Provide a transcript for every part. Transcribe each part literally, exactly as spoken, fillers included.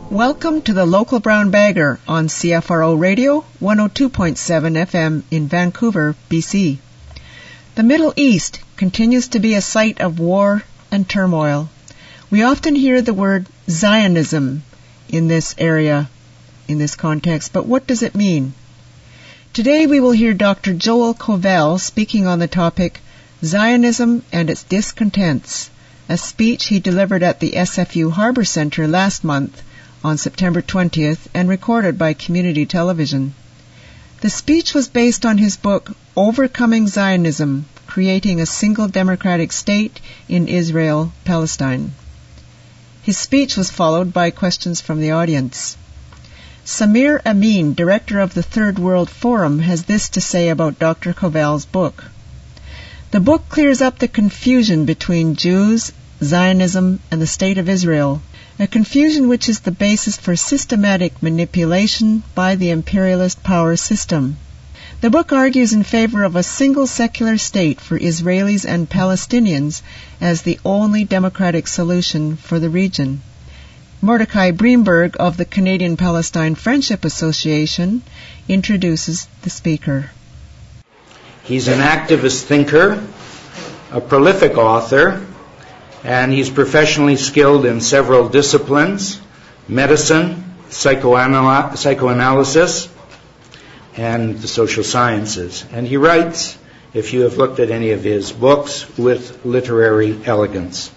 Welcome to the Local Brown Bagger on C F R O Radio, one oh two point seven F M in Vancouver, B C. The Middle East continues to be a site of war and turmoil. We often hear the word Zionism in this area, in this context, but what does it mean? Today we will hear Doctor Joel Covell speaking on the topic Zionism and its Discontents, a speech he delivered at the S F U Harbor Center last month on September twentieth and recorded by community television. The speech was based on his book, Overcoming Zionism, Creating a Single Democratic State in Israel, Palestine. His speech was followed by questions from the audience. Samir Amin, director of the Third World Forum, has this to say about Doctor Covell's book. The book clears up the confusion between Jews, Zionism, and the State of Israel, a confusion which is the basis for systematic manipulation by the imperialist power system. The book argues in favor of a single secular state for Israelis and Palestinians as the only democratic solution for the region. Mordecai Breenberg of the Canadian Palestine Friendship Association introduces the speaker. He's an activist thinker, a prolific author, and he's professionally skilled in several disciplines: medicine, psychoanal- psychoanalysis, and the social sciences. And he writes, if you have looked at any of his books, with literary elegance.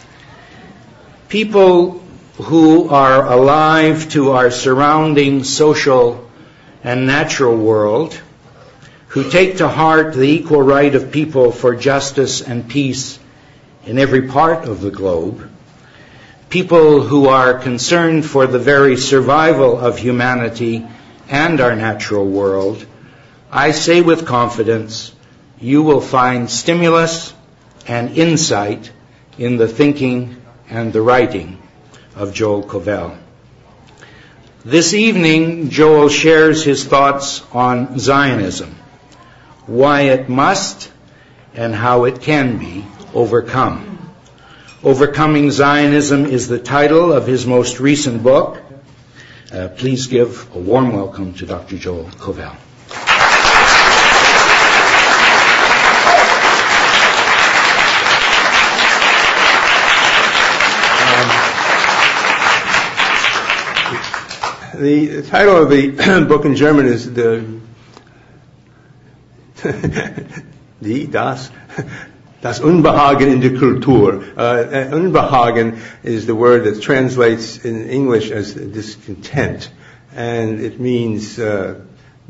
People who are alive to our surrounding social and natural world, who take to heart the equal right of people for justice and peace in every part of the globe, people who are concerned for the very survival of humanity and our natural world, I say with confidence, you will find stimulus and insight in the thinking and the writing of Joel Covell. This evening, Joel shares his thoughts on Zionism, why it must and how it can be overcome. Overcoming Zionism is the title of his most recent book. Uh, please give a warm welcome to Doctor Joel Covell. Um, the, the title of the book in German is the Die, das, das Unbehagen in der Kultur. Uh, Unbehagen is the word that translates in English as discontent, and it means uh,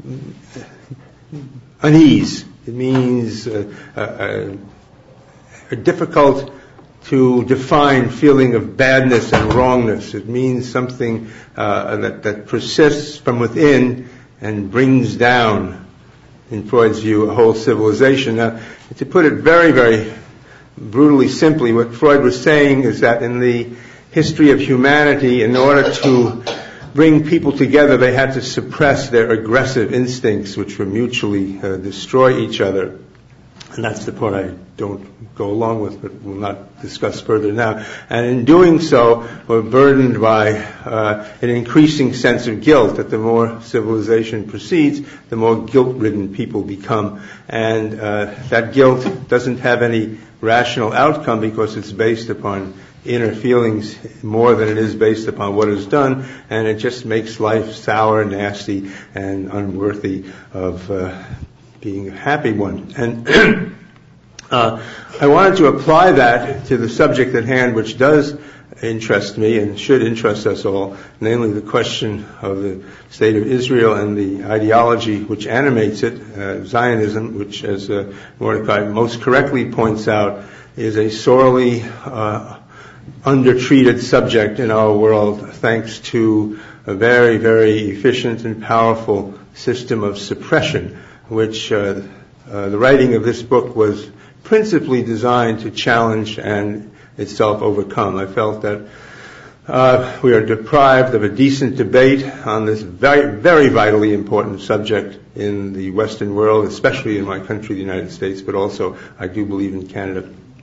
unease. It means uh, uh, a difficult to define feeling of badness and wrongness. It means something uh, that, that persists from within and brings down, in Freud's view, a whole civilization. Now, to put it very, very brutally simply, what Freud was saying is that in the history of humanity, in order to bring people together, they had to suppress their aggressive instincts, which would mutually uh, destroy each other. And that's the part I don't go along with, but will not discuss further now. And in doing so, we're burdened by uh, an increasing sense of guilt, that the more civilization proceeds, the more guilt-ridden people become. And uh, that guilt doesn't have any rational outcome because it's based upon inner feelings more than it is based upon what is done, and it just makes life sour, nasty, and unworthy of uh, being a happy one. And uh, I wanted to apply that to the subject at hand, which does interest me and should interest us all, namely the question of the state of Israel and the ideology which animates it, uh, Zionism, which, as uh, Mordecai most correctly points out, is a sorely uh, undertreated subject in our world, thanks to a very, very efficient and powerful system of suppression, which uh, uh, the writing of this book was principally designed to challenge and itself overcome. I felt that uh, we are deprived of a decent debate on this very, very vitally important subject in the Western world, especially in my country, the United States, but also I do believe in Canada.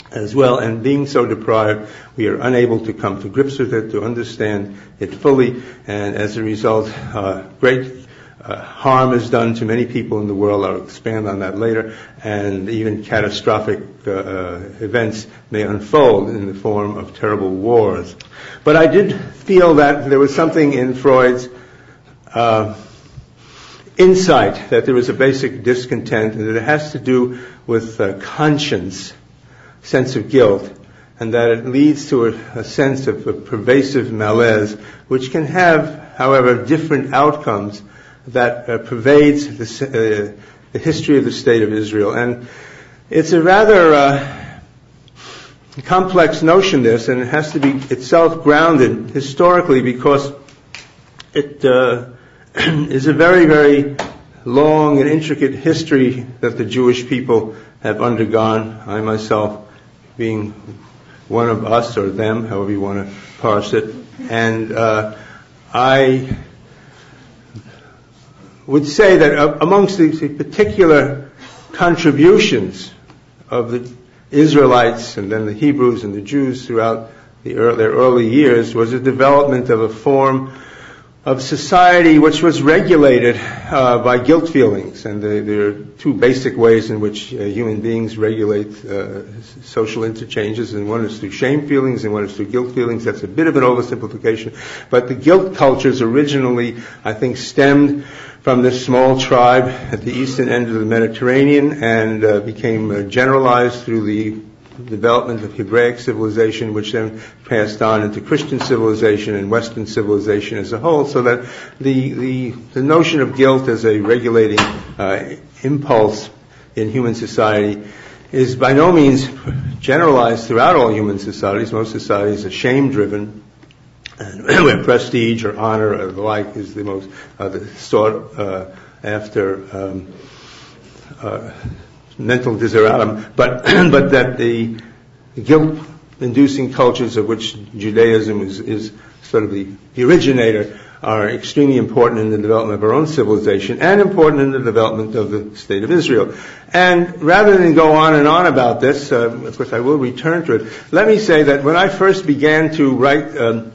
as well, and being so deprived, we are unable to come to grips with it, to understand it fully, and as a result, uh, great uh, harm is done to many people in the world. I'll expand on that later, and even catastrophic uh, uh, events may unfold in the form of terrible wars. But I did feel that there was something in Freud's uh, insight, that there was a basic discontent, and that it has to do with uh, conscience, sense of guilt, and that it leads to a, a sense of a pervasive malaise, which can have, however, different outcomes that uh, pervades the, uh, the history of the State of Israel. And it's a rather uh, complex notion, this, and it has to be itself grounded historically, because it uh, is a very, very long and intricate history that the Jewish people have undergone. I myself being one of us, or them, however you want to parse it. And uh, I would say that uh, amongst the, the particular contributions of the Israelites and then the Hebrews and the Jews throughout the early, their early years was the development of a form of society which was regulated uh, by guilt feelings. And the, there are two basic ways in which uh, human beings regulate uh, social interchanges, and one is through shame feelings and one is through guilt feelings. That's a bit of an oversimplification. But the guilt cultures originally, I think, stemmed from this small tribe at the eastern end of the Mediterranean, and uh, became uh, generalized through the development of Hebraic civilization, which then passed on into Christian civilization and Western civilization as a whole, so that the the, the notion of guilt as a regulating uh, impulse in human society is by no means generalized throughout all human societies. Most societies are shame-driven, and where prestige or honor or the like is the most uh, the sought uh, after um, uh, mental desideratum, but but that the guilt-inducing cultures of which Judaism is, is sort of the, the originator are extremely important in the development of our own civilization and important in the development of the State of Israel. And rather than go on and on about this, uh, of course I will return to it, let me say that when I first began to write um,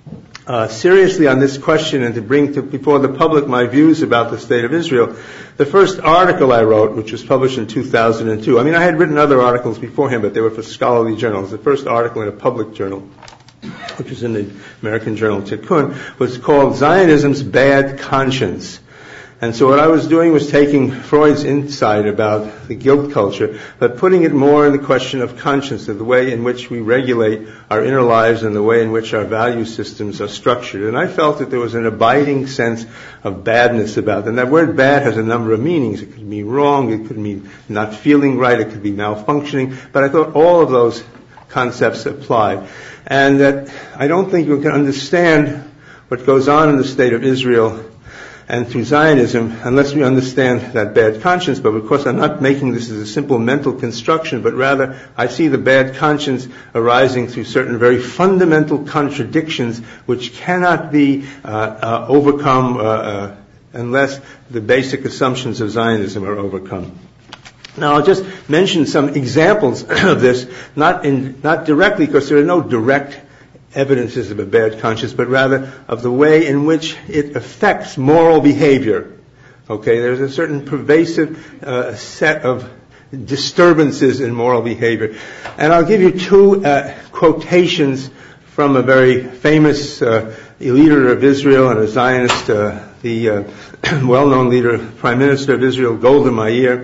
Uh, seriously on this question and to bring to before the public my views about the State of Israel, the first article I wrote, which was published in two thousand two, I mean, I had written other articles beforehand, but they were for scholarly journals. The first article in a public journal, which was in the American journal Tikkun, was called Zionism's Bad Conscience. And so what I was doing was taking Freud's insight about the guilt culture, but putting it more in the question of conscience, of the way in which we regulate our inner lives and the way in which our value systems are structured. And I felt that there was an abiding sense of badness about it. And that word bad has a number of meanings. It could mean wrong, it could mean not feeling right, it could be malfunctioning. But I thought all of those concepts applied. And that I don't think we can understand what goes on in the State of Israel and through Zionism, unless we understand that bad conscience. But of course I'm not making this as a simple mental construction, but rather I see the bad conscience arising through certain very fundamental contradictions which cannot be uh, uh, overcome uh, uh, unless the basic assumptions of Zionism are overcome. Now I'll just mention some examples of this, not in, not directly, because there are no direct evidences of a bad conscience, but rather of the way in which it affects moral behavior. Okay, there's a certain pervasive uh, set of disturbances in moral behavior. And I'll give you two uh, quotations from a very famous uh, leader of Israel and a Zionist, uh, the uh, well-known leader, Prime Minister of Israel, Golda Meir,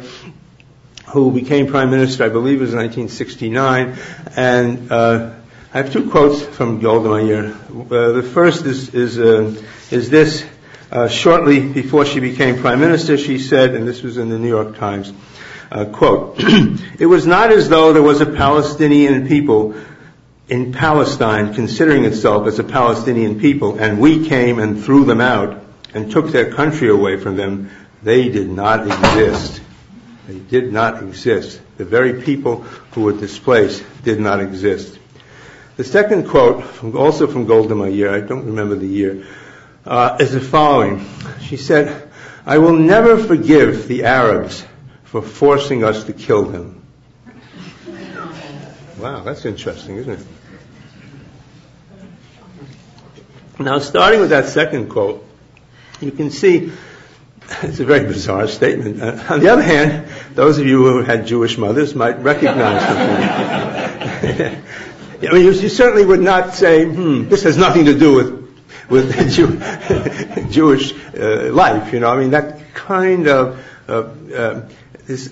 who became Prime Minister, I believe it was in nineteen sixty-nine, and uh, I have two quotes from Golda Meir. Uh, the first is is, uh, is this. Uh, shortly before she became Prime Minister, she said, and this was in the New York Times, uh, quote, "It was not as though there was a Palestinian people in Palestine considering itself as a Palestinian people, and we came and threw them out and took their country away from them. They did not exist. They did not exist. The very people who were displaced did not exist." The second quote, from, also from Golda Meir, I don't remember the year, uh, is the following. She said, "I will never forgive the Arabs for forcing us to kill them." Wow, that's interesting, isn't it? Now, starting with that second quote, you can see it's a very bizarre statement. Uh, on the other hand, those of you who had Jewish mothers might recognize something. I mean, you, you certainly would not say, hmm, this has nothing to do with with Jew, Jewish uh, life, you know. I mean, that kind of uh, uh, this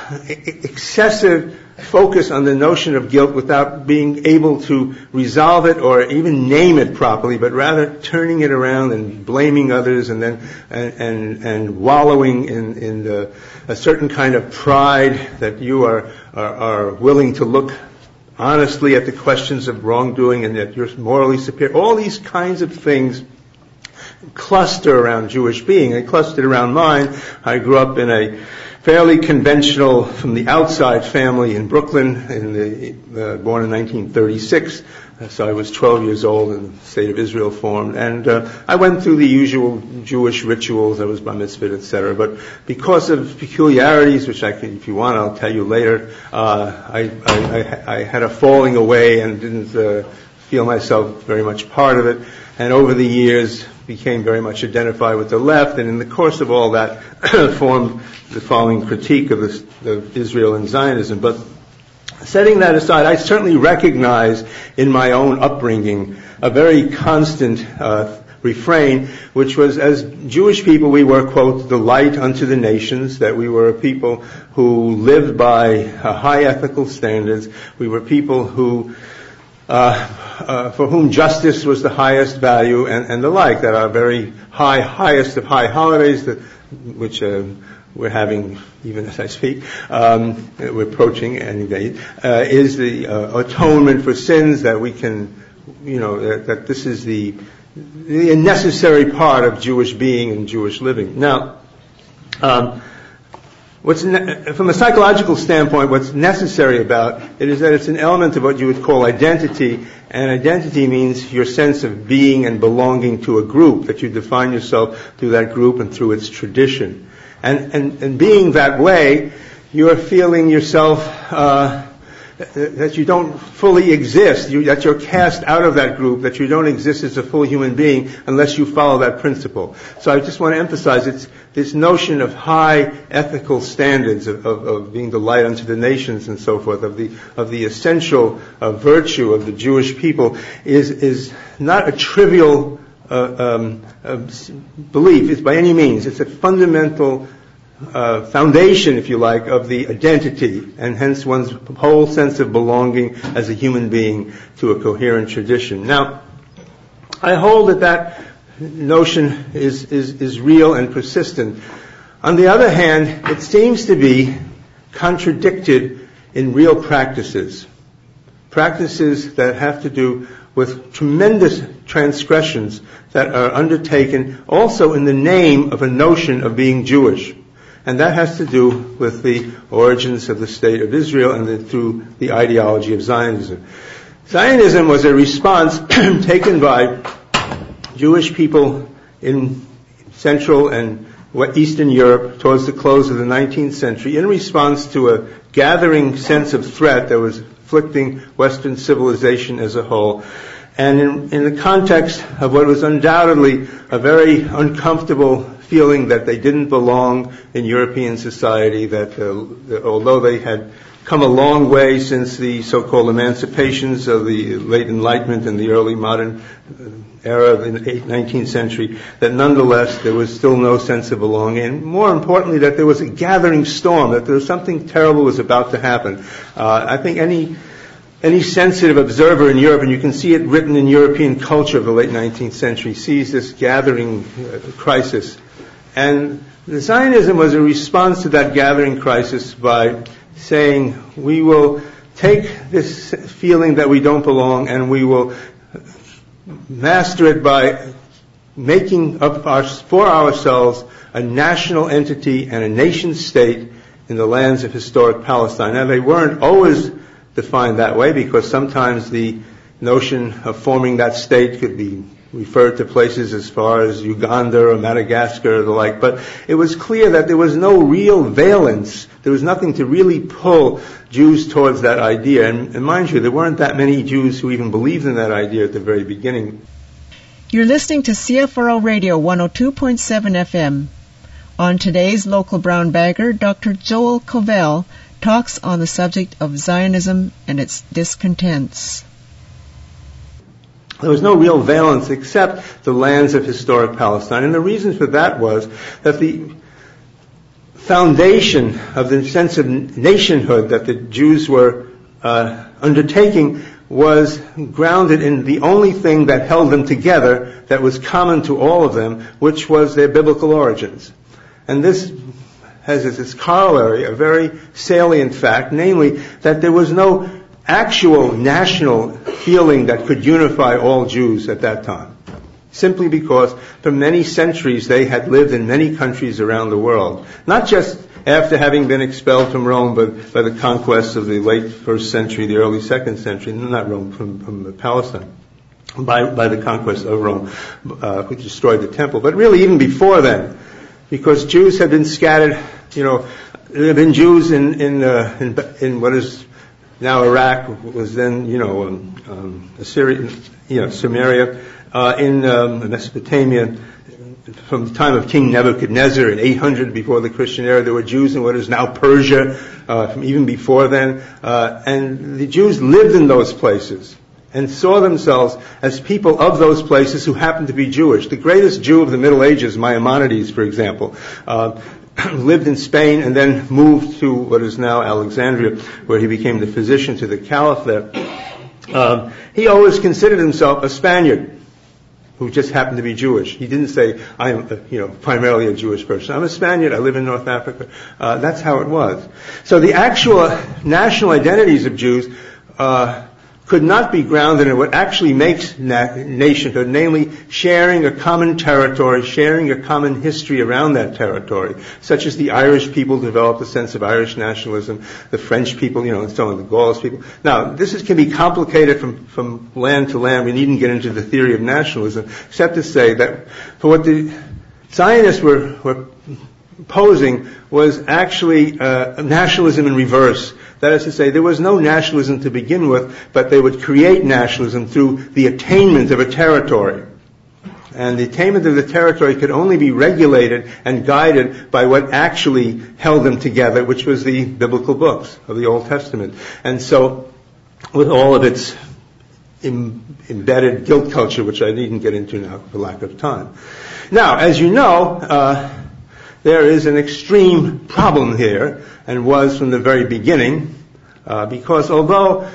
excessive focus on the notion of guilt without being able to resolve it or even name it properly, but rather turning it around and blaming others and then and and, and wallowing in, in the, a certain kind of pride that you are, are are willing to look honestly at the questions of wrongdoing and that you're morally superior. All these kinds of things cluster around Jewish being. They clustered around mine. I grew up in a fairly conventional, from the outside, family in Brooklyn, in the, uh, born in nineteen thirty-six. Uh, so I was twelve years old and the State of Israel formed. And uh, I went through the usual Jewish rituals. I was bar mitzvah, et cetera. But because of peculiarities, which I can, if you want, I'll tell you later, uh, I, I, I, I had a falling away and didn't uh, feel myself very much part of it. And over the years, became very much identified with the left, and in the course of all that, formed the following critique of, this, of Israel and Zionism. But setting that aside, I certainly recognize in my own upbringing a very constant uh, refrain, which was, as Jewish people, we were, quote, the light unto the nations, that we were a people who lived by uh, high ethical standards. We were people who Uh, uh, for whom justice was the highest value, and, and the like, that our very high, highest of high holidays, that, which uh, we're having even as I speak, um, we're approaching any day, uh, is the uh, atonement for sins, that we can, you know, that, that this is the, the necessary part of Jewish being and Jewish living. Now, um, What's ne- from a psychological standpoint, what's necessary about it is that it's an element of what you would call identity, and identity means your sense of being and belonging to a group, that you define yourself through that group and through its tradition. And, and, and being that way, you're feeling yourself uh, that you don't fully exist, you, that you're cast out of that group, that you don't exist as a full human being unless you follow that principle. So I just want to emphasize it's this notion of high ethical standards of, of, of being the light unto the nations and so forth, of the of the essential uh, virtue of the Jewish people is is not a trivial uh, um, uh, belief. It's by any means. It's a fundamental Uh, foundation, if you like, of the identity, and hence one's whole sense of belonging as a human being to a coherent tradition. Now, I hold that that notion is, is, is real and persistent. On the other hand, it seems to be contradicted in real practices. Practices that have to do with tremendous transgressions that are undertaken also in the name of a notion of being Jewish. And that has to do with the origins of the State of Israel and the, through the ideology of Zionism. Zionism was a response taken by Jewish people in Central and Eastern Europe towards the close of the nineteenth century in response to a gathering sense of threat that was afflicting Western civilization as a whole. And in, in the context of what was undoubtedly a very uncomfortable feeling that they didn't belong in European society, that, uh, that although they had come a long way since the so-called emancipations of the late Enlightenment and the early modern era of the nineteenth century, that nonetheless there was still no sense of belonging. And more importantly, that there was a gathering storm, that there was something terrible was about to happen. Uh, I think any Any sensitive observer in Europe, and you can see it written in European culture of the late nineteenth century, sees this gathering uh, crisis. And the Zionism was a response to that gathering crisis by saying, we will take this feeling that we don't belong and we will master it by making up our, for ourselves a national entity and a nation state in the lands of historic Palestine. Now, they weren't always defined that way, because sometimes the notion of forming that state could be referred to places as far as Uganda or Madagascar or the like, but it was clear that there was no real valence. There was nothing to really pull Jews towards that idea. And, and mind you, there weren't that many Jews who even believed in that idea at the very beginning. You're listening to C F R O Radio one oh two point seven F M. On today's Local Brown Bagger, Doctor Joel Covell talks on the subject of Zionism and its discontents. There was no real valence except the lands of historic Palestine. And the reason for that was that the foundation of the sense of nationhood that the Jews were uh, undertaking was grounded in the only thing that held them together that was common to all of them, which was their biblical origins. And this has as its corollary a very salient fact, namely that there was no actual national feeling that could unify all Jews at that time, simply because for many centuries they had lived in many countries around the world, not just after having been expelled from Rome, but by the conquests of the late first century, the early second century, not Rome, from, from Palestine, by, by the conquest of Rome, uh, which destroyed the temple, but really even before then, because Jews had been scattered, you know, there had been Jews in, in, uh, in, in what is now Iraq, was then, you know, um, um, Assyria, you know, Samaria, uh, in um, Mesopotamia. From the time of King Nebuchadnezzar in eight hundred before the Christian era, there were Jews in what is now Persia, uh, from even before then. Uh, and the Jews lived in those places and saw themselves as people of those places who happened to be Jewish. The greatest Jew of the Middle Ages, Maimonides, for example, uh, lived in Spain and then moved to what is now Alexandria, where he became the physician to the caliph there. Um, he always considered himself a Spaniard who just happened to be Jewish. He didn't say, I am, you know, primarily a Jewish person. I'm a Spaniard. I live in North Africa. Uh, that's how it was. So the actual national identities of Jews uh, could not be grounded in what actually makes na- nationhood, namely sharing a common territory, sharing a common history around that territory, such as the Irish people developed a sense of Irish nationalism, the French people, you know, and so on, the Gauls people. Now, this is, can be complicated from, from land to land. We needn't get into the theory of nationalism, except to say that for what the Zionists were, were posing was actually uh, nationalism in reverse. That is to say, there was no nationalism to begin with, but they would create nationalism through the attainment of a territory. And the attainment of the territory could only be regulated and guided by what actually held them together, which was the biblical books of the Old Testament. And so, with all of its im- embedded guilt culture, which I needn't get into now for lack of time. Now, as you know, uh, there is an extreme problem here, and was from the very beginning, uh, because although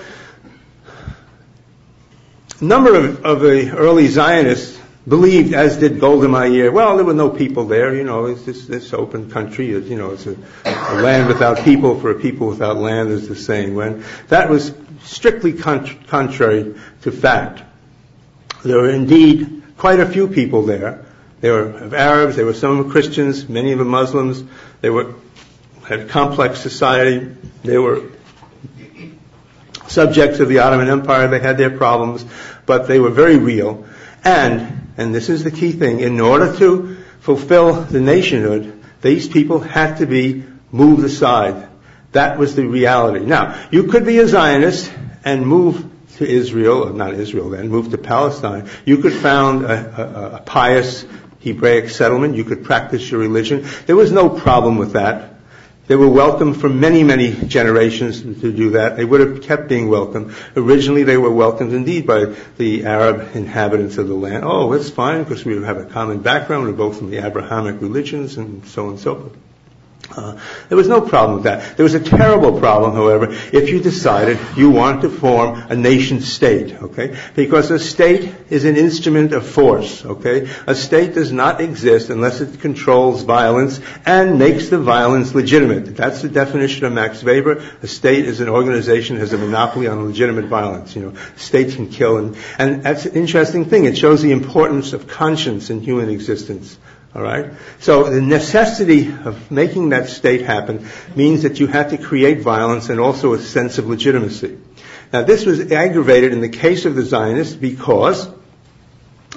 a number of, of the early Zionists believed, as did Golda Meir, well, there were no people there, you know, it's this, this open country, you know, it's a, a land without people for a people without land, is the saying. When that was strictly con- contrary to fact. There were indeed quite a few people there. They were of Arabs, they were some Christians, many of them Muslims. They were had a complex society. They were subjects of the Ottoman Empire. They had their problems, but they were very real. And, and this is the key thing, in order to fulfill the nationhood, these people had to be moved aside. That was the reality. Now, you could be a Zionist and move to Israel, or not Israel then, move to Palestine. You could found a, a, a pious Hebraic settlement. You could practice your religion. There was no problem with that. They were welcome for many, many generations to do that. They would have kept being welcome. Originally, they were welcomed indeed by the Arab inhabitants of the land. Oh, that's fine, because we have a common background. We're both from the Abrahamic religions and so on and so forth. Uh, there was no problem with that. There was a terrible problem, however, if you decided you wanted to form a nation state, okay? Because a state is an instrument of force, okay? A state does not exist unless it controls violence and makes the violence legitimate. That's the definition of Max Weber. A state is an organization that has a monopoly on legitimate violence. You know, states can kill, and, and that's an interesting thing. It shows the importance of conscience in human existence. All right? So the necessity of making that state happen means that you had to create violence and also a sense of legitimacy. Now, this was aggravated in the case of the Zionists because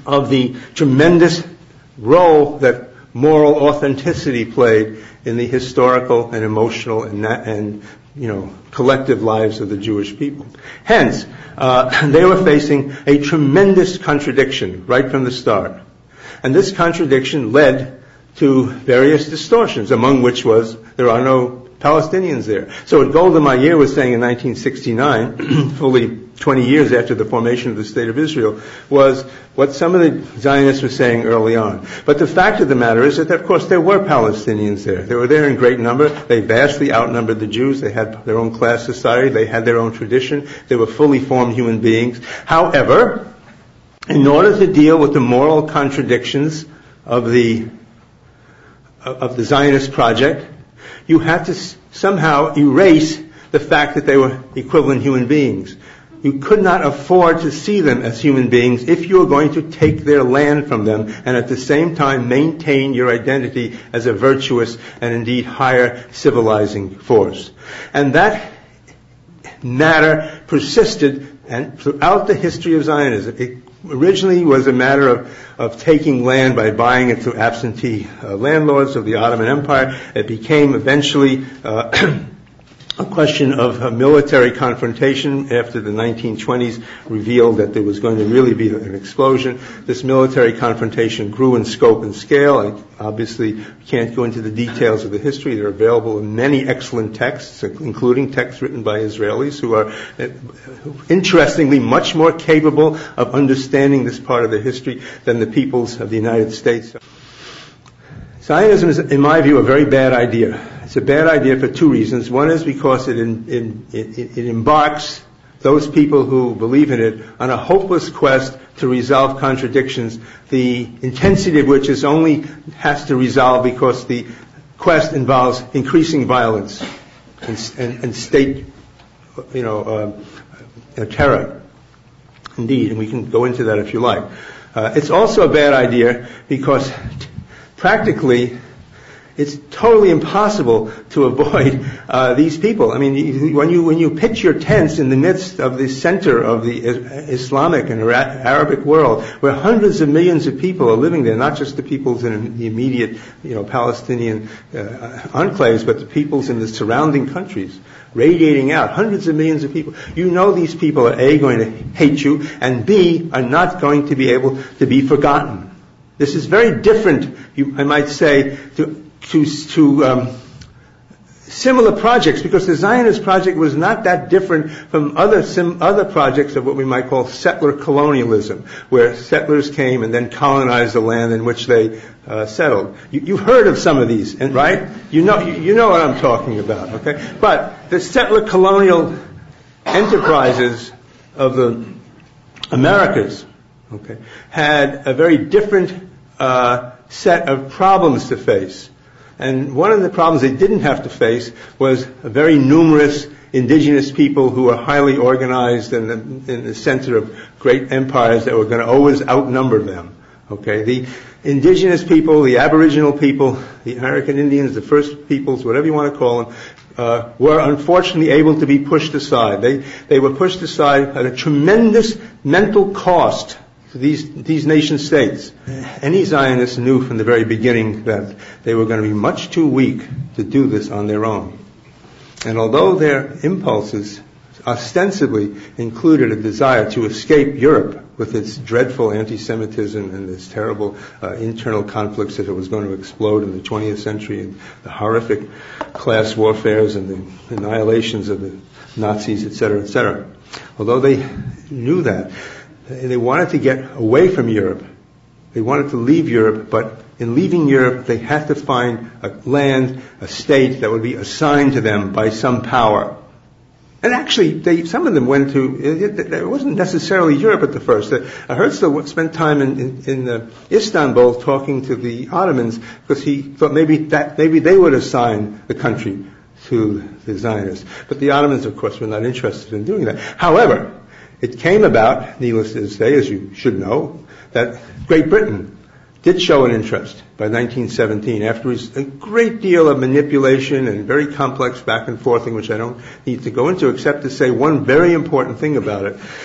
of the tremendous role that moral authenticity played in the historical and emotional and, and you know, collective lives of the Jewish people. Hence, uh, they were facing a tremendous contradiction right from the start. And this contradiction led to various distortions, among which was there are no Palestinians there. So what Golda Meir was saying in nineteen sixty-nine, fully twenty years after the formation of the State of Israel, was what some of the Zionists were saying early on. But the fact of the matter is that, of course, there were Palestinians there. They were there in great number. They vastly outnumbered the Jews. They had their own class society. They had their own tradition. They were fully formed human beings. However, in order to deal with the moral contradictions of the of the Zionist project, you had to somehow erase the fact that they were equivalent human beings. You could not afford to see them as human beings if you were going to take their land from them and at the same time maintain your identity as a virtuous and indeed higher civilizing force. And that matter persisted and throughout the history of Zionism. It originally was a matter of, of taking land by buying it through absentee uh, landlords of the Ottoman Empire. It became eventually uh, a question of a military confrontation after the nineteen twenties revealed that there was going to really be an explosion. This military confrontation grew in scope and scale. I obviously can't go into the details of the history. They're available in many excellent texts, including texts written by Israelis who are, interestingly, much more capable of understanding this part of the history than the peoples of the United States. Zionism is, in my view, a very bad idea. It's a bad idea for two reasons. One is because it, in, in, it, it embarks those people who believe in it on a hopeless quest to resolve contradictions, the intensity of which is only has to resolve because the quest involves increasing violence and, and, and state, you know, uh, terror. Indeed, and we can go into that if you like. Uh, it's also a bad idea because practically, it's totally impossible to avoid uh, these people. I mean, when you when you pitch your tents in the midst of the center of the Islamic and Arabic world, where hundreds of millions of people are living there, not just the peoples in the immediate, you know, Palestinian uh, enclaves, but the peoples in the surrounding countries, radiating out, hundreds of millions of people. You know these people are A, going to hate you, and B, are not going to be able to be forgotten. This is very different, you, I might say, to to, to um, similar projects, because the Zionist project was not that different from other sim, other projects of what we might call settler colonialism, where settlers came and then colonized the land in which they uh, settled. You, you've heard of some of these, and right? You know, you, you know what I'm talking about, okay? But the settler colonial enterprises of the Americas, okay, had a very different uh, set of problems to face. And one of the problems they didn't have to face was a very numerous indigenous people who were highly organized in the, in the center of great empires that were going to always outnumber them. Okay, the indigenous people, the Aboriginal people, the American Indians, the First Peoples, whatever you want to call them, uh, were unfortunately able to be pushed aside. They they were pushed aside at a tremendous mental cost to these these nation states. Any Zionist knew from the very beginning that they were going to be much too weak to do this on their own. And although their impulses ostensibly included a desire to escape Europe with its dreadful anti-Semitism and its terrible uh, internal conflicts that it was going to explode in the twentieth century, and the horrific class warfares and the annihilations of the Nazis, et cetera, et cetera. Although they knew that, they wanted to get away from Europe. They wanted to leave Europe, but in leaving Europe, they had to find a land, a state that would be assigned to them by some power. And actually, they, some of them went to, it, it wasn't necessarily Europe at the first. Herzl spent time in, in, in uh, Istanbul talking to the Ottomans because he thought maybe that, maybe they would assign the country to the Zionists. But the Ottomans, of course, were not interested in doing that. However, it came about, needless to say, as you should know, that Great Britain did show an interest by nineteen seventeen, after a great deal of manipulation and very complex back and forthing, which I don't need to go into, except to say one very important thing about it.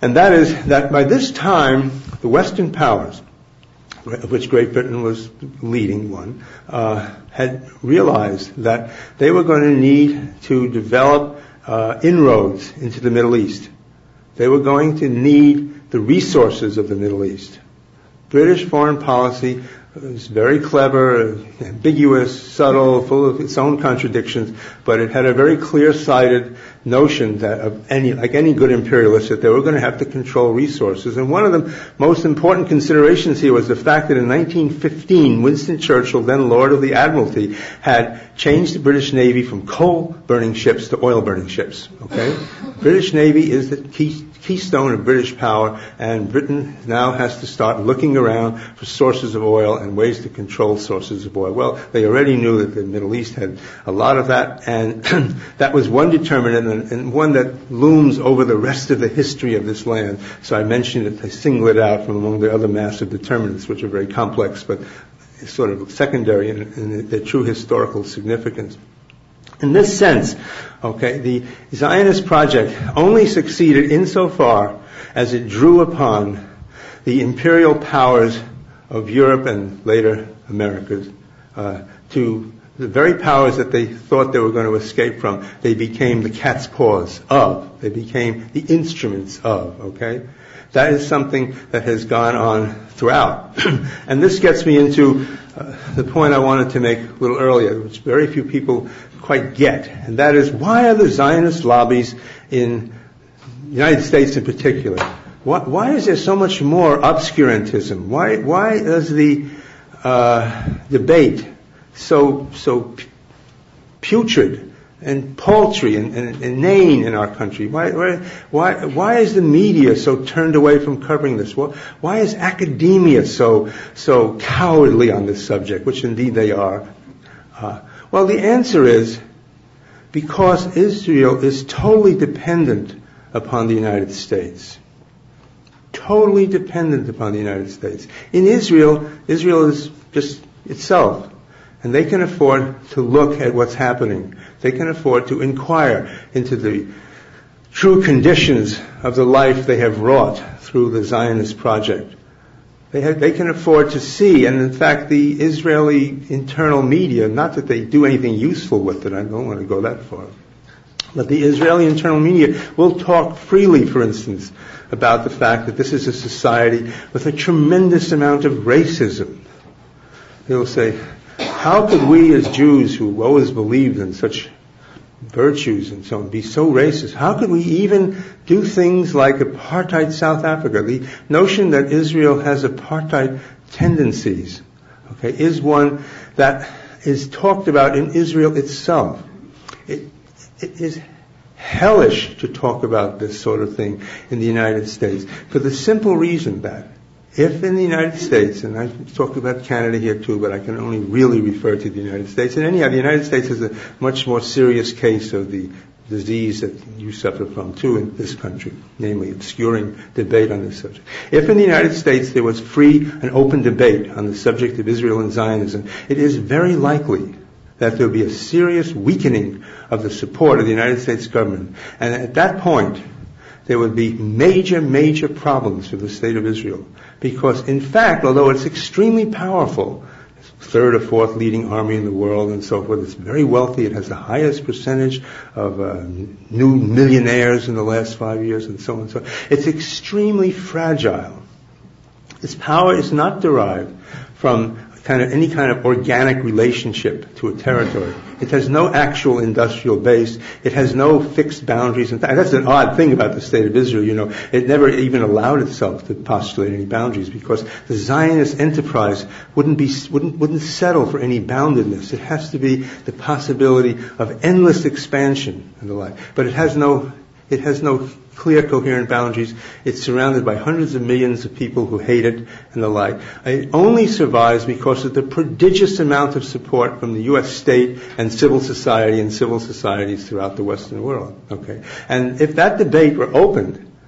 And that is that by this time, the Western powers, of which Great Britain was leading one, uh, had realized that they were going to need to develop uh, inroads into the Middle East. They were going to need the resources of the Middle East. British foreign policy was very clever, ambiguous, subtle, full of its own contradictions, but it had a very clear-sighted notion that of any, like any good imperialist, that they were going to have to control resources. And one of the most important considerations here was the fact that in nineteen fifteen, Winston Churchill, then Lord of the Admiralty, had changed the British Navy from coal-burning ships to oil-burning ships. Okay, British Navy is the key keystone of British power, and Britain now has to start looking around for sources of oil and ways to control sources of oil. Well, they already knew that the Middle East had a lot of that, and that was one determinant and, and one that looms over the rest of the history of this land. So I mentioned it, I single it out from among the other massive determinants, which are very complex, but sort of secondary in, in their true historical significance. In this sense, okay, the Zionist project only succeeded insofar as it drew upon the imperial powers of Europe and later Americas, uh, to the very powers that they thought they were going to escape from. They became the cat's paws of. They became the instruments of, okay? That is something that has gone on throughout. And this gets me into uh, the point I wanted to make a little earlier, which very few people quite get, and that is, why are the Zionist lobbies in the United States in particular, why, why is there so much more obscurantism? Why, why is the uh, debate so so putrid and paltry and, and inane in our country? Why, why, why is the media so turned away from covering this? Why is academia so so cowardly on this subject, which indeed they are? Uh, well, the answer is because Israel is totally dependent upon the United States. Totally dependent upon the United States. In Israel, Israel is just itself. And they can afford to look at what's happening. They can afford to inquire into the true conditions of the life they have wrought through the Zionist project. They, have, they can afford to see, and in fact the Israeli internal media, not that they do anything useful with it, I don't want to go that far, but the Israeli internal media will talk freely, for instance, about the fact that this is a society with a tremendous amount of racism. They'll say, how could we as Jews who always believed in such virtues and so on be so racist? How could we even do things like apartheid South Africa? The notion that Israel has apartheid tendencies, okay, is one that is talked about in Israel itself. It, it is hellish to talk about this sort of thing in the United States for the simple reason that if in the United States, and I talk about Canada here too, but I can only really refer to the United States, and anyhow, the United States is a much more serious case of the disease that you suffer from too in this country, namely obscuring debate on this subject. If in the United States there was free and open debate on the subject of Israel and Zionism, it is very likely that there will be a serious weakening of the support of the United States government. And at that point, there would be major, major problems for the state of Israel. Because, in fact, although it's extremely powerful, third or fourth leading army in the world and so forth, it's very wealthy, it has the highest percentage of uh, new millionaires in the last five years and so on and so on. It's extremely fragile. Its power is not derived from kind of any kind of organic relationship to a territory. It has no actual industrial base. It has no fixed boundaries. In fact, that's an odd thing about the state of Israel. You know, it never even allowed itself to postulate any boundaries because the Zionist enterprise wouldn't be wouldn't wouldn't settle for any boundedness. It has to be the possibility of endless expansion and the like. But it has no it has no clear, coherent boundaries. It's surrounded by hundreds of millions of people who hate it and the like. It only survives because of the prodigious amount of support from the U S state and civil society and civil societies throughout the Western world. Okay, and if that debate were opened,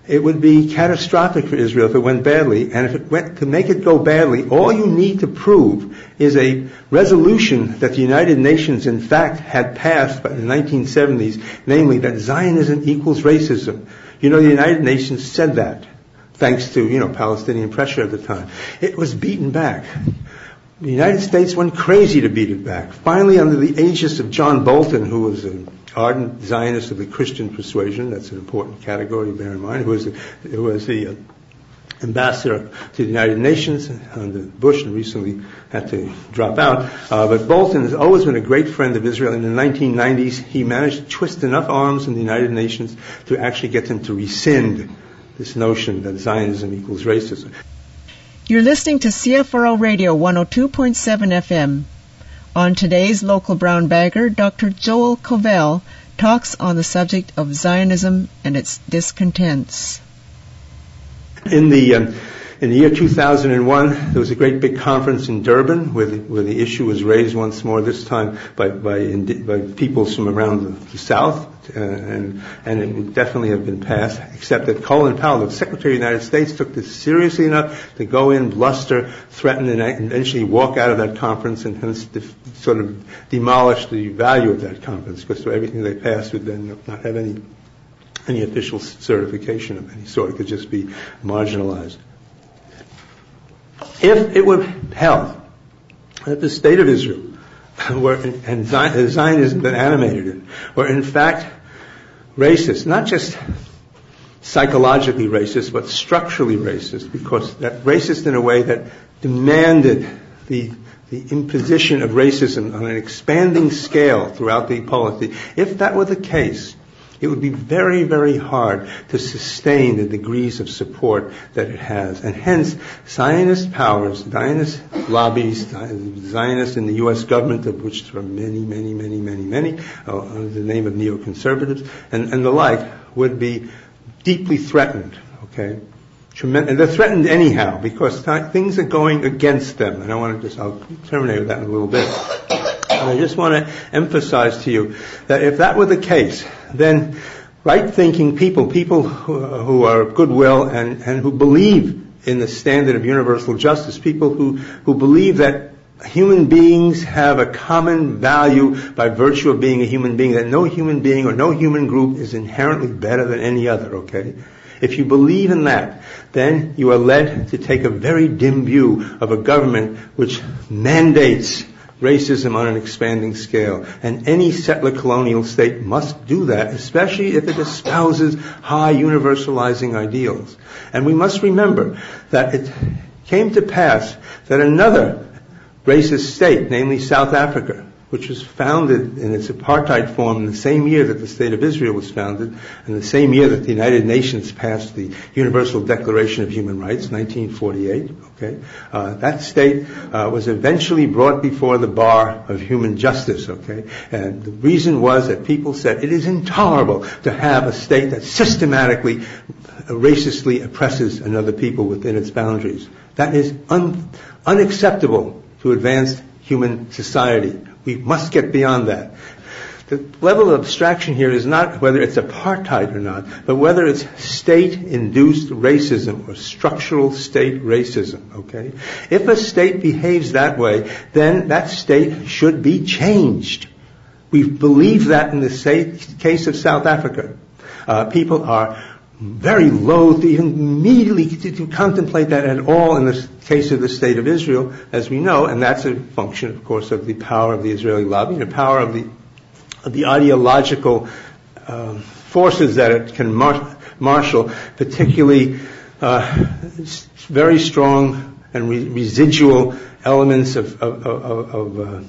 it would be catastrophic for Israel if it went badly. And if it went to make it go badly, all you need to prove is a resolution that the United Nations, in fact, had passed in the nineteen seventies, namely that Zionism equals racism. You know, the United Nations said that, thanks to, you know, Palestinian pressure at the time. It was beaten back. The United States went crazy to beat it back. Finally, under the aegis of John Bolton, who was an ardent Zionist of the Christian persuasion, that's an important category to bear in mind, who was the, who was the uh, ambassador to the United Nations under Bush and recently had to drop out. Uh, but Bolton has always been a great friend of Israel. In the nineteen nineties, he managed to twist enough arms in the United Nations to actually get them to rescind this notion that Zionism equals racism. You're listening to C F R O Radio one oh two point seven F M. On today's Local Brown Bagger, Doctor Joel Covell talks on the subject of Zionism and its discontents. In the um, in the year two thousand one, there was a great big conference in Durban where the, where the issue was raised once more. This time by by, by peoples from around the, the South, uh, and and it would definitely have been passed. Except that Colin Powell, the Secretary of the United States, took this seriously enough to go in, bluster, threaten, and eventually walk out of that conference and hence def- sort of demolish the value of that conference, because everything they passed would then not have any. any official certification of any sort. It could just be marginalized. If it were held that the state of Israel were, and Zionism that animated it, were in fact racist, not just psychologically racist, but structurally racist, because that racist in a way that demanded the the imposition of racism on an expanding scale throughout the polity. If that were the case, it would be very, very hard to sustain the degrees of support that it has. And hence, Zionist powers, Zionist lobbies, Zionists in the U S government, of which there are many, many, many, many, many, uh, under the name of neoconservatives, and, and the like, would be deeply threatened, okay? Tremend- and they're threatened anyhow, because th- things are going against them. And I want to just, I'll terminate with that in a little bit. And I just want to emphasize to you that if that were the case, then right-thinking people, people who, who are of goodwill and, and who believe in the standard of universal justice, people who, who believe that human beings have a common value by virtue of being a human being, that no human being or no human group is inherently better than any other, okay? If you believe in that, then you are led to take a very dim view of a government which mandates racism on an expanding scale. And any settler colonial state must do that, especially if it espouses high universalizing ideals. And we must remember that it came to pass that another racist state, namely South Africa, which was founded in its apartheid form in the same year that the State of Israel was founded, and the same year that the United Nations passed the Universal Declaration of Human Rights, nineteen forty-eight. Okay, uh, that state uh, was eventually brought before the bar of human justice. Okay, and the reason was that people said it is intolerable to have a state that systematically, racistly oppresses another people within its boundaries. That is un- unacceptable to advanced human society. We must get beyond that. The level of abstraction here is not whether it's apartheid or not, but whether it's state-induced racism or structural state racism, okay? If a state behaves that way, then that state should be changed. We believe that in the case of South Africa. Uh, people are very loath to even immediately to, to contemplate that at all in the case of the State of Israel, as we know, and that's a function, of course, of the power of the Israeli lobby and the power of the of the ideological uh, forces that it can mar- marshal, particularly uh, very strong and re- residual elements of, of, of, of uh,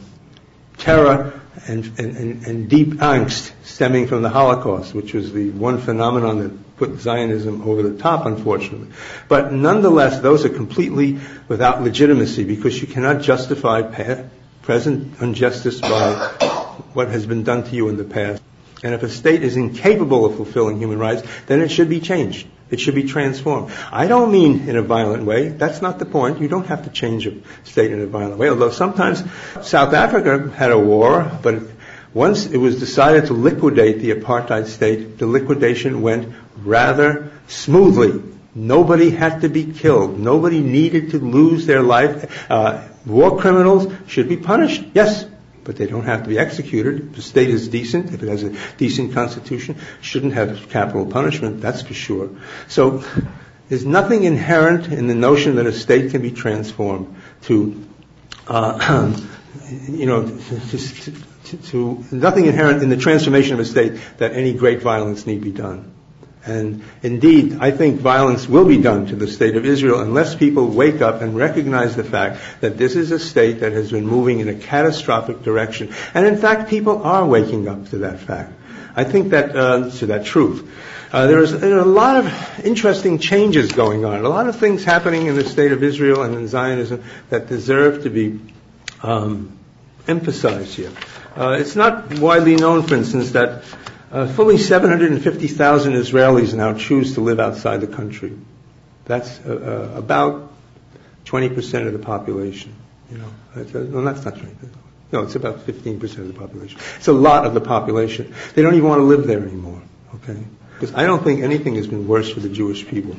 terror and, and, and deep angst stemming from the Holocaust, which was the one phenomenon that put Zionism over the top, unfortunately. But nonetheless, those are completely without legitimacy, because you cannot justify pa- present injustice by what has been done to you in the past. And if a state is incapable of fulfilling human rights, then it should be changed. It should be transformed. I don't mean in a violent way. That's not the point. You don't have to change a state in a violent way. Although sometimes South Africa had a war, but Once it was decided to liquidate the apartheid state, the liquidation went rather smoothly. Nobody had to be killed. Nobody needed to lose their life. Uh, war criminals should be punished, yes, but they don't have to be executed. If the state is decent, if it has a decent constitution, shouldn't have capital punishment, that's for sure. So there's nothing inherent in the notion that a state can be transformed to, uh, you know, to, to, to, to nothing inherent in the transformation of a state that any great violence need be done. And indeed, I think violence will be done to the state of Israel unless people wake up and recognize the fact that this is a state that has been moving in a catastrophic direction. And in fact, people are waking up to that fact. I think that, uh, to that truth. Uh, there is there are a lot of interesting changes going on, a lot of things happening in the state of Israel and in Zionism that deserve to be um, emphasized here. Uh, it's not widely known, for instance, that Uh, fully seven hundred fifty thousand Israelis now choose to live outside the country. That's uh, uh, about twenty percent of the population. You know, that's, uh, no, that's not twenty. No, it's about fifteen percent of the population. It's a lot of the population. They don't even want to live there anymore. Okay, because I don't think anything has been worse for the Jewish people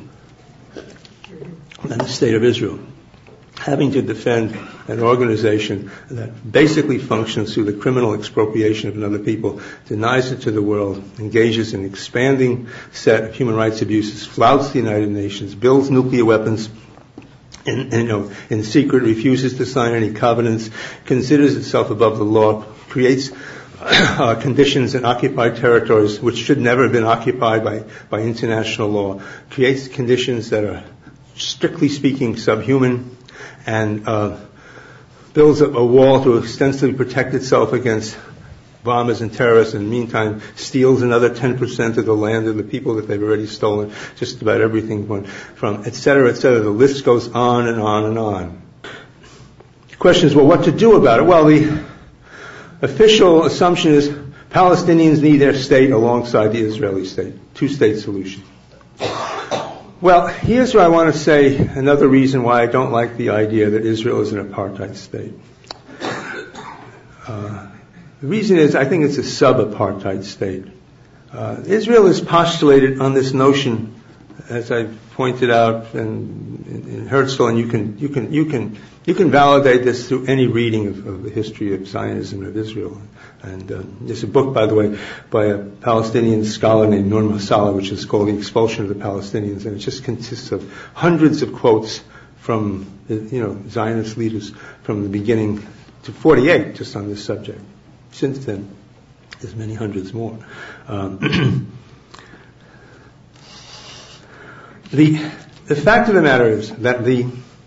than the state of Israel, having to defend an organization that basically functions through the criminal expropriation of another people, denies it to the world, engages in an expanding set of human rights abuses, flouts the United Nations, builds nuclear weapons in, in, you know, in secret, refuses to sign any covenants, considers itself above the law, creates uh, conditions in occupied territories which should never have been occupied by, by international law, creates conditions that are, strictly speaking, subhuman, and uh, builds up a wall to extensively protect itself against bombers and terrorists, and in the meantime steals another ten percent of the land of the people that they've already stolen, just about everything from, et cetera, et cetera. The list goes on and on and on. The question is, well, what to do about it? Well, the official assumption is Palestinians need their state alongside the Israeli state, two-state solution. Well, here's where I want to say another reason why I don't like the idea that Israel is an apartheid state. Uh, the reason is I think it's a sub-apartheid state. Uh, Israel is postulated on this notion, as I pointed out in, in, in Herzl, and you can you can you can you can validate this through any reading of, of the history of Zionism of Israel. And uh, there's a book, by the way, by a Palestinian scholar named Nur Masala, which is called The Expulsion of the Palestinians, and it just consists of hundreds of quotes from, you know, Zionist leaders from the beginning to forty-eight, just on this subject. Since then, there's many hundreds more. Um, the the fact of the matter is that the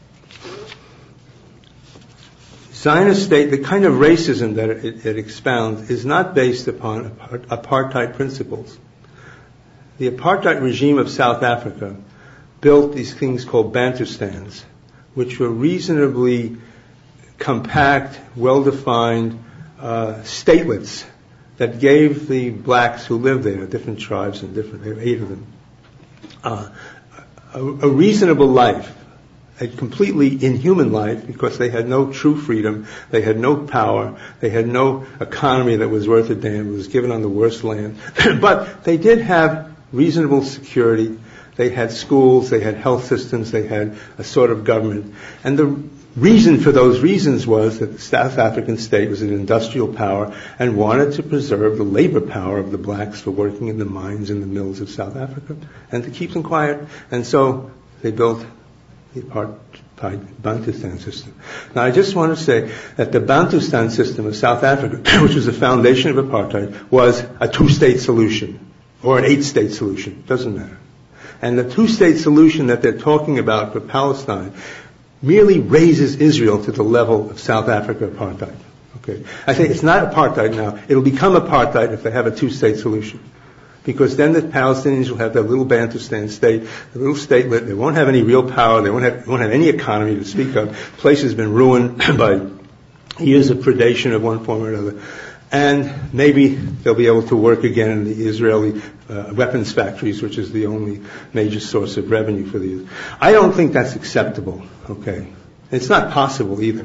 Zionist state, the kind of racism that it, it expounds, is not based upon apartheid principles. The apartheid regime of South Africa built these things called Bantustans, which were reasonably compact, well-defined uh, statelets that gave the blacks who lived there, different tribes and different, there were eight of them, uh, a, a reasonable life. A completely inhuman life, because they had no true freedom, they had no power, they had no economy that was worth a damn, it was given on the worst land. But they did have reasonable security, they had schools, they had health systems, they had a sort of government. And the reason for those reasons was that the South African state was an industrial power and wanted to preserve the labor power of the blacks for working in the mines and the mills of South Africa, and to keep them quiet. And so they built the apartheid Bantustan system. Now, I just want to say that the Bantustan system of South Africa, which was the foundation of apartheid, was a two-state solution, or an eight-state solution. Doesn't matter. And the two-state solution that they're talking about for Palestine merely raises Israel to the level of South Africa apartheid. Okay, I think it's not apartheid now. It'll become apartheid if they have a two-state solution. Because then the Palestinians will have their little Bantustan state, a little statelet. They won't have any real power. They won't have, won't have any economy to speak of. The place has been ruined by years of predation of one form or another. And maybe they'll be able to work again in the Israeli uh, weapons factories, which is the only major source of revenue for these. I don't think that's acceptable, okay? It's not possible either.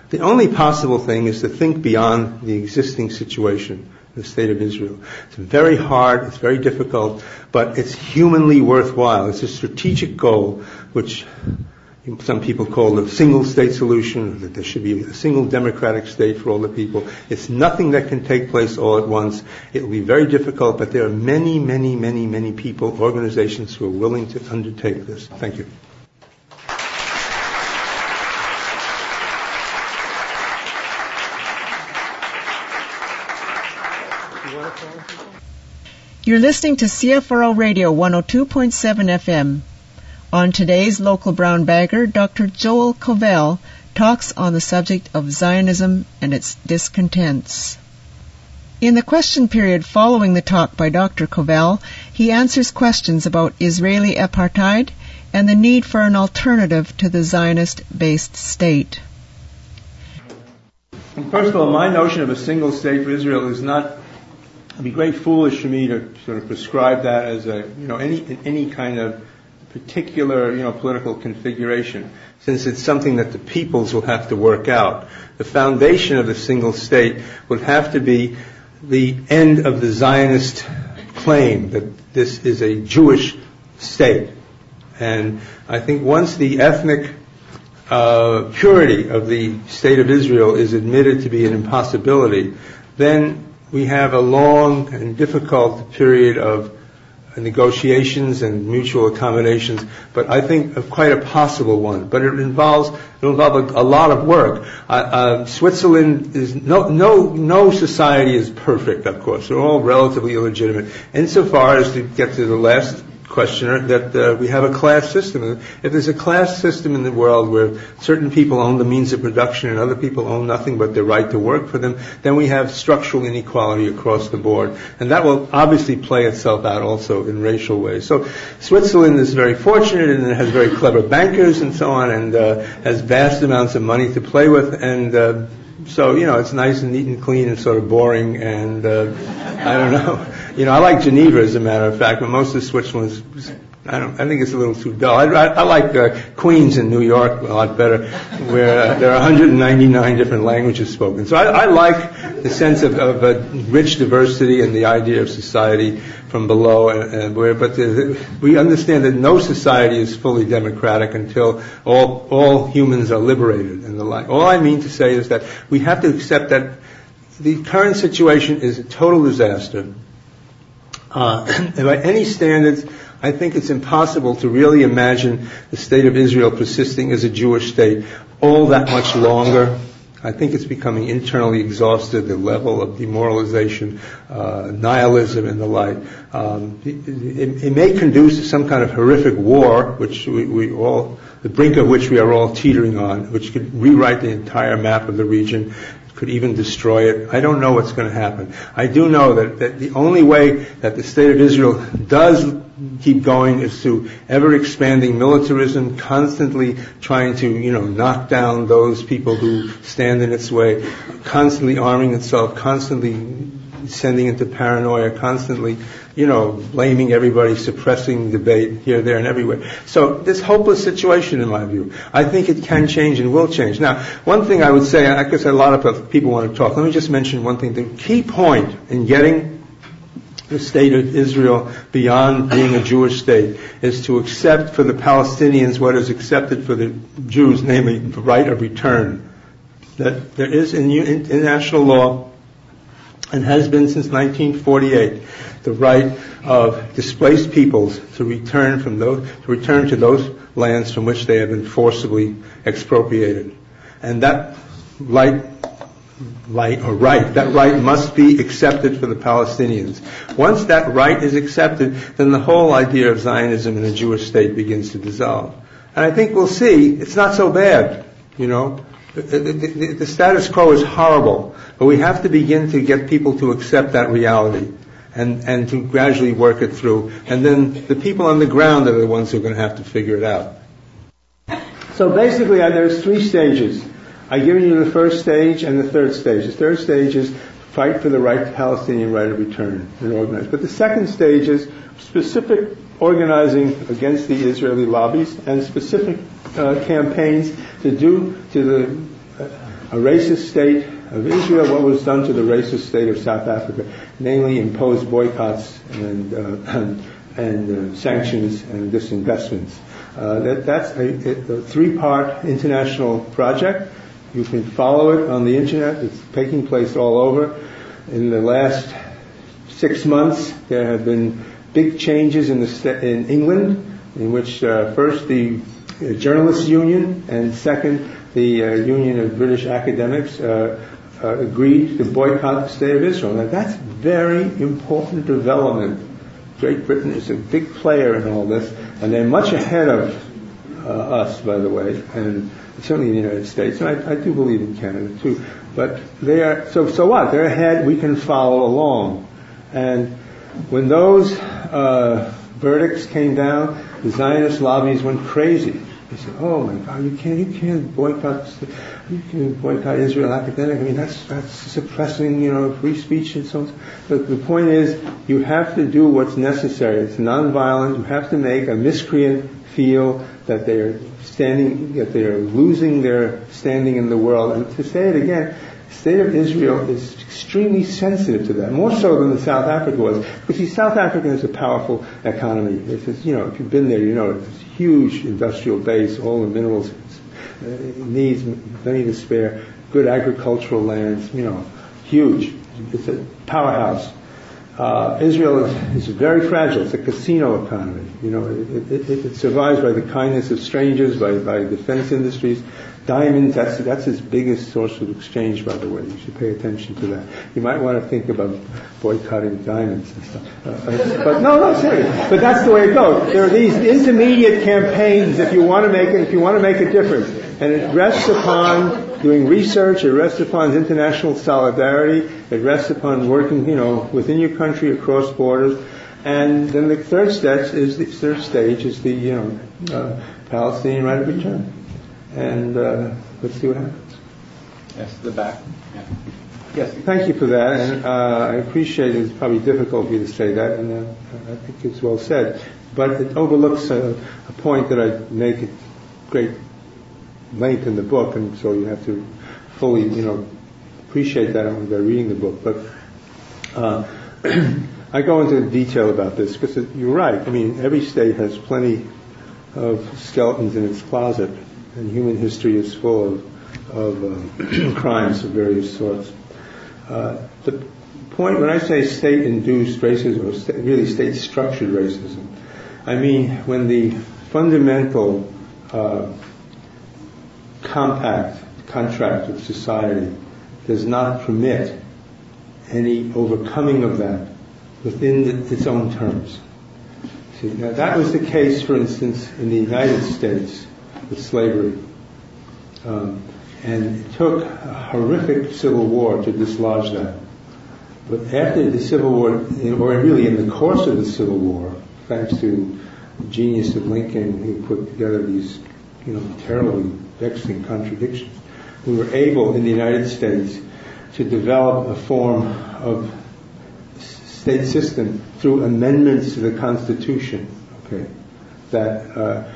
The only possible thing is to think beyond the existing situation, the state of Israel. It's very hard, it's very difficult, but it's humanly worthwhile. It's a strategic goal, which some people call the single state solution, that there should be a single democratic state for all the people. It's nothing that can take place all at once. It will be very difficult, but there are many, many, many, many people, organizations who are willing to undertake this. Thank you. You're listening to C F R O Radio one oh two point seven F M. On today's Local Brown Bagger, Doctor Joel Covell talks on the subject of Zionism and its discontents. In the question period following the talk by Doctor Covell, he answers questions about Israeli apartheid and the need for an alternative to the Zionist-based state. First of all, my notion of a single state for Israel is not, it'd be great foolish for me to sort of prescribe that as a, you know, any any kind of particular, you know, political configuration, since it's something that the peoples will have to work out. The foundation of the single state would have to be the end of the Zionist claim that this is a Jewish state. And I think once the ethnic uh, purity of the state of Israel is admitted to be an impossibility, then we have a long and difficult period of negotiations and mutual accommodations, but I think of quite a possible one. But it involves it involves a, a lot of work. Uh, uh, Switzerland is no no no society is perfect, of course. They're all relatively illegitimate. Insofar as to get to the last questioner, that uh, we have a class system. If there's a class system in the world where certain people own the means of production and other people own nothing but their right to work for them, then we have structural inequality across the board. And that will obviously play itself out also in racial ways. So Switzerland is very fortunate, and it has very clever bankers and so on, and uh, has vast amounts of money to play with, and uh, so, you know, it's nice and neat and clean and sort of boring, and uh, I don't know. You know, I like Geneva, as a matter of fact, but most of Switzerland is, I don't, I think it's a little too dull. I, I, I like uh, Queens in New York a lot better, where uh, there are one hundred ninety-nine different languages spoken. So I, I like the sense of, of uh, rich diversity and the idea of society from below, and, and where, but the, we understand that no society is fully democratic until all all humans are liberated and the like. All I mean to say is that we have to accept that the current situation is a total disaster. Uh, and by any standards, I think it's impossible to really imagine the state of Israel persisting as a Jewish state all that much longer. I think it's becoming internally exhausted, the level of demoralization, uh, nihilism, and the like. Um, it, it, it may conduce to some kind of horrific war, which we, we all, the brink of which we are all teetering on, which could rewrite the entire map of the region, could even destroy it. I don't know what's going to happen. I do know that, that the only way that the state of Israel does keep going is through ever-expanding militarism, constantly trying to, you know, knock down those people who stand in its way, constantly arming itself, constantly sending into paranoia, constantly, you know, blaming everybody, suppressing debate here, there, and everywhere. So this hopeless situation, in my view, I think it can change and will change. Now, one thing I would say, I guess a lot of people want to talk. Let me just mention one thing. The key point in getting the state of Israel beyond being a Jewish state is to accept for the Palestinians what is accepted for the Jews, namely the right of return. That there is in international law, and has been since nineteen forty-eight, the right of displaced peoples to return from those, to return to those lands from which they have been forcibly expropriated. And that right, right or right, that right must be accepted for the Palestinians. Once that right is accepted, then the whole idea of Zionism in a Jewish state begins to dissolve. And I think we'll see, it's not so bad, you know. The, the, the, the status quo is horrible, but we have to begin to get people to accept that reality and, and to gradually work it through. And then the people on the ground are the ones who are going to have to figure it out. So basically, uh, there's three stages. I've given you the first stage and the third stage. The third stage is fight for the right, Palestinian right of return and organize. But the second stage is specific organizing against the Israeli lobbies and specific uh, campaigns to do to the uh, a racist state of Israel, what was done to the racist state of South Africa, namely impose boycotts and uh, and, and uh, sanctions and disinvestments. Uh, that, that's a, a three-part international project. You can follow it on the internet. It's taking place all over. In the last six months, there have been big changes in the st- in England, in which uh, first the uh, Journalists Union and second the uh, Union of British Academics uh, uh, agreed to boycott the state of Israel. Now that's very important development. Great Britain is a big player in all this, and they're much ahead of uh, us, by the way, and certainly in the United States, and I, I do believe in Canada too. But they are so so what? They're ahead. We can follow along, and when those uh, verdicts came down, the Zionist lobbies went crazy. They said, "Oh my God, you can't, you can't boycott, you can't boycott Israel academic. I mean, that's that's suppressing, you know, free speech and so on." But the point is, you have to do what's necessary. It's nonviolent. You have to make a miscreant feel that they are standing, that they are losing their standing in the world. And to say it again, the state of Israel is extremely sensitive to that, more so than the South Africa was. Because see, South Africa has a powerful economy. It's, you know, if you've been there, you know it's a huge industrial base, all the minerals, uh, needs plenty to spare, good agricultural lands, you know, huge. It's a powerhouse. Uh, Israel is, is very fragile. It's a casino economy. You know, it, it, it survives by the kindness of strangers, by, by defense industries. Diamonds, that's, that's its biggest source of exchange, by the way. You should pay attention to that. You might want to think about boycotting diamonds and stuff. Uh, uh, but no, no, seriously. But that's the way it goes. There are these intermediate campaigns if you want to make it, if you want to make a difference. And it rests upon doing research, it rests upon international solidarity, it rests upon working, you know, within your country, across borders. And then the third step is the third stage is the, you know, uh, Palestinian right of return. And uh, let's see what happens. Yes, the back. Yeah. Yes, thank you for that. And uh, I appreciate it. It's probably difficult for you to say that, and uh, I think it's well said. But it overlooks a, a point that I make at great length in the book, and so you have to fully, you know, appreciate that only by reading the book. But uh, I go into detail about this because you're right. I mean, every state has plenty of skeletons in its closet, and human history is full of, of um, crimes of various sorts. Uh, the point when I say state-induced racism, or sta- really state-structured racism, I mean when the fundamental uh, compact, contract of society does not permit any overcoming of that within the, its own terms. See, now that was the case, for instance, in the United States with slavery. Um, and it took a horrific civil war to dislodge that. But after the Civil War, or really in the course of the Civil War, thanks to the genius of Lincoln, who put together these, you know, terribly vexing contradictions, we were able in the United States to develop a form of state system through amendments to the Constitution, okay, that uh,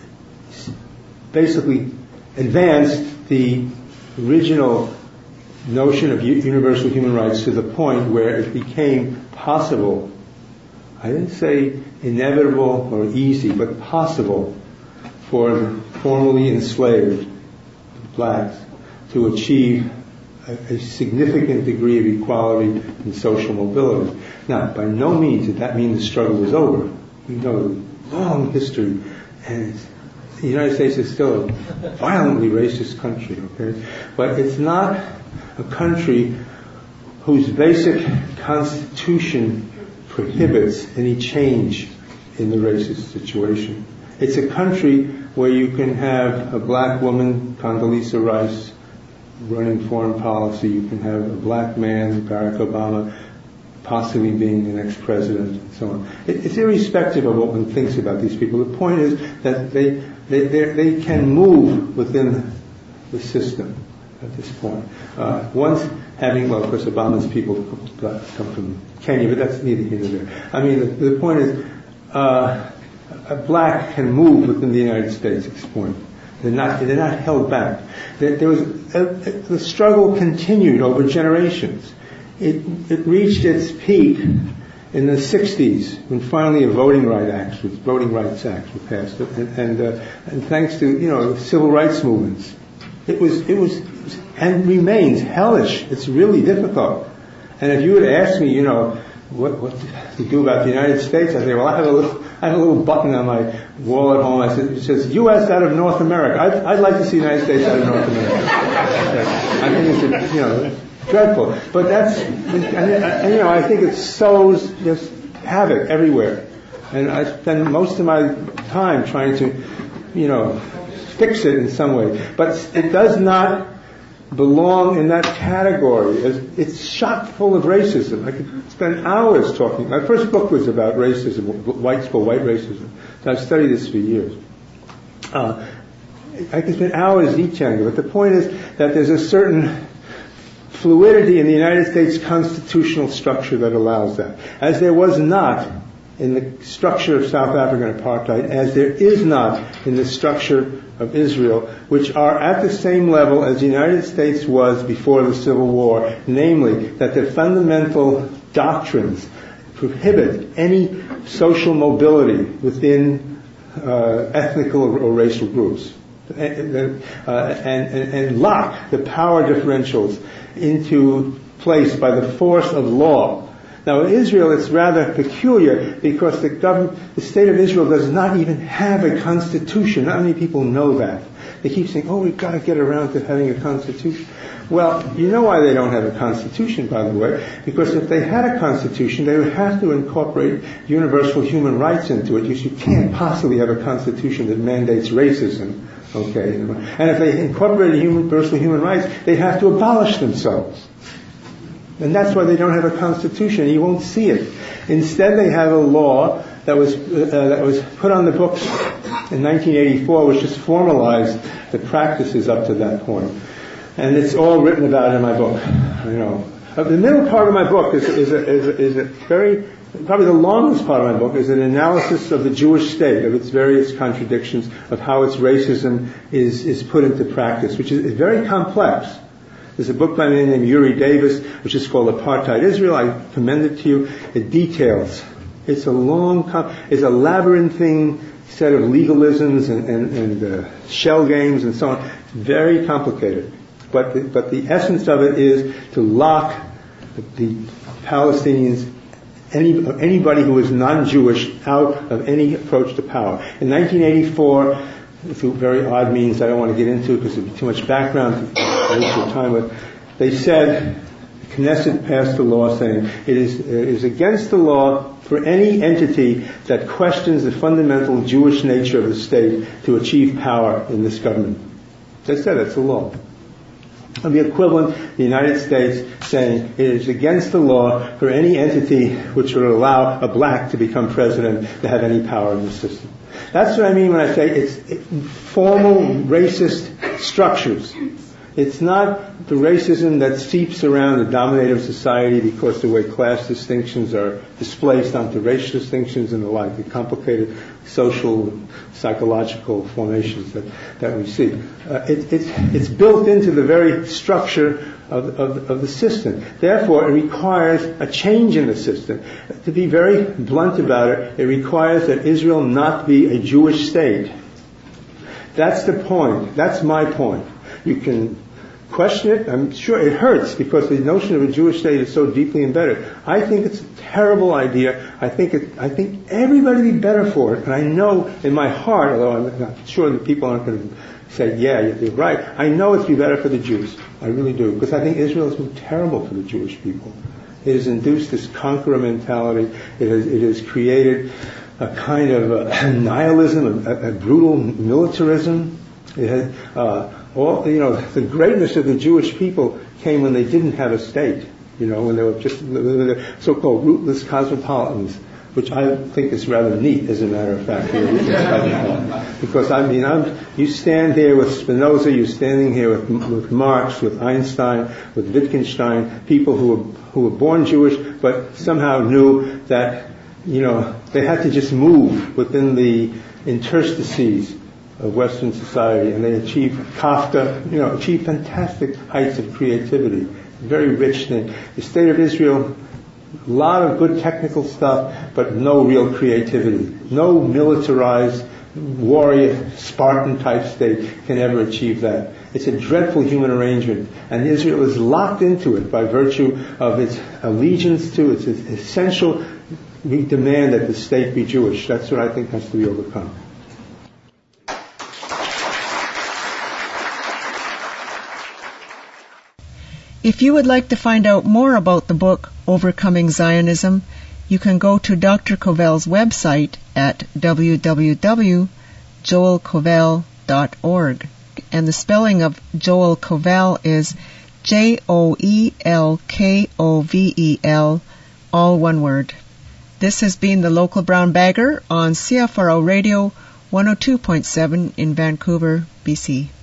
basically advanced the original notion of universal human rights to the point where it became possible, I didn't say inevitable or easy, but possible for the formerly enslaved blacks to achieve a, a significant degree of equality and social mobility. Now, by no means did that mean the struggle was over. We know the long history, and it's, the United States is still a violently racist country, okay? But it's not a country whose basic constitution prohibits any change in the racist situation. It's a country where you can have a black woman, Condoleezza Rice, running foreign policy. You can have a black man, Barack Obama, possibly being the next president, and so on. It, it's irrespective of what one thinks about these people. The point is that they they they can move within the system at this point. Uh, once having, well, of course, Obama's people come from Kenya, but that's neither here nor there. I mean, the, the point is, uh, a black can move within the United States at this point. They're not, they're not held back. There, there was a, a, the struggle continued over generations. It, it reached its peak in the sixties when finally a voting rights act, voting rights act was passed, and and, uh, and thanks to you know civil rights movements, it was it was and remains hellish. It's really difficult. And if you would ask me, you know, what what to do about the United States, I say, well, I have a little I have a little button on my wall at home. I said, it says U S out of North America. I'd, I'd like to see the United States out of North America. I think it's a, you know. dreadful, but that's, and, and, you know, I think it sows just havoc everywhere. And I spend most of my time trying to, you know, fix it in some way. But it does not belong in that category. It's chock full of racism. I could spend hours talking. My first book was about racism, white school, white racism. So I've studied this for years. Uh, I could spend hours detailing it, but the point is that there's a certain fluidity in the United States constitutional structure that allows that. As there was not in the structure of South African apartheid, as there is not in the structure of Israel, which are at the same level as the United States was before the Civil War, namely that the fundamental doctrines prohibit any social mobility within uh, ethnical or, or racial groups, and, uh, and, and, and lock the power differentials into place by the force of law. Now in Israel it's rather peculiar because the government, the state of Israel does not even have a constitution. Not many people know that. They keep saying, oh, we've got to get around to having a constitution. Well, you know why they don't have a constitution, by the way, because if they had a constitution, they would have to incorporate universal human rights into it. You can't possibly have a constitution that mandates racism. Okay, and if they incorporated universal human rights, they'd have to abolish themselves. And that's why they don't have a constitution. You won't see it. Instead, they have a law that was uh, that was put on the books in nineteen eighty-four, which just formalized the practices up to that point. And it's all written about in my book. You know, uh, the middle part of my book is is a, is a, is a very probably the longest part of my book is an analysis of the Jewish state, of its various contradictions, of how its racism is is put into practice, which is very complex. There's a book by a man named Uri Davis, which is called Apartheid Israel. I commend it to you. It details. It's a long, it's a labyrinthine set of legalisms and, and, and uh, shell games and so on. It's very complicated. But the, but the essence of it is to lock the, the Palestinians, any, anybody who is non-Jewish, out of any approach to power. In nineteen eighty-four, through very odd means I don't want to get into because there's too much background to waste your time with, they said, the Knesset passed a law saying it is, it is against the law for any entity that questions the fundamental Jewish nature of the state to achieve power in this government. They said that's the law. And the equivalent, the United States saying it is against the law for any entity which would allow a black to become president to have any power in the system. That's what I mean when I say it's it, formal racist structures. It's not the racism that seeps around the dominative society because the way class distinctions are displaced onto racial distinctions and the like, the complicated social, psychological formations that, that we see. Uh, it, it, it's built into the very structure of, of, of the system. Therefore, it requires a change in the system. To be very blunt about it, it requires that Israel not be a Jewish state. That's the point. That's my point. You can question it. I'm sure it hurts because the notion of a Jewish state is so deeply embedded. I think it's a terrible idea. I think it, I think everybody would be better for it. And I know in my heart, although I'm not sure that people aren't going to say, yeah, you're right, I know it'd be better for the Jews. I really do. Because I think Israel has been terrible for the Jewish people. It has induced this conqueror mentality. It has, it has created a kind of a nihilism, a, a brutal militarism. It has, uh, all, you know, the greatness of the Jewish people came when they didn't have a state. You know, when they were just the so-called rootless cosmopolitans, which I think is rather neat, as a matter of fact. Because I mean, I'm, you stand here with Spinoza, you're standing here with, with Marx, with Einstein, with Wittgenstein, people who were who were born Jewish, but somehow knew that, you know, they had to just move within the interstices of Western society, and they achieve Kafka, you know, achieve fantastic heights of creativity. Very rich thing. The state of Israel, a lot of good technical stuff, but no real creativity. No militarized warrior Spartan type state can ever achieve that. It's a dreadful human arrangement, and Israel is locked into it by virtue of its allegiance to its essential demand that the state be Jewish. That's what I think has to be overcome. If you would like to find out more about the book Overcoming Zionism, you can go to Doctor Covell's website at w w w dot joel covell dot org. And the spelling of Joel Covell is J O E L K O V E L, all one word. This has been the Local Brown Bagger on C F R O Radio one oh two point seven in Vancouver, B C.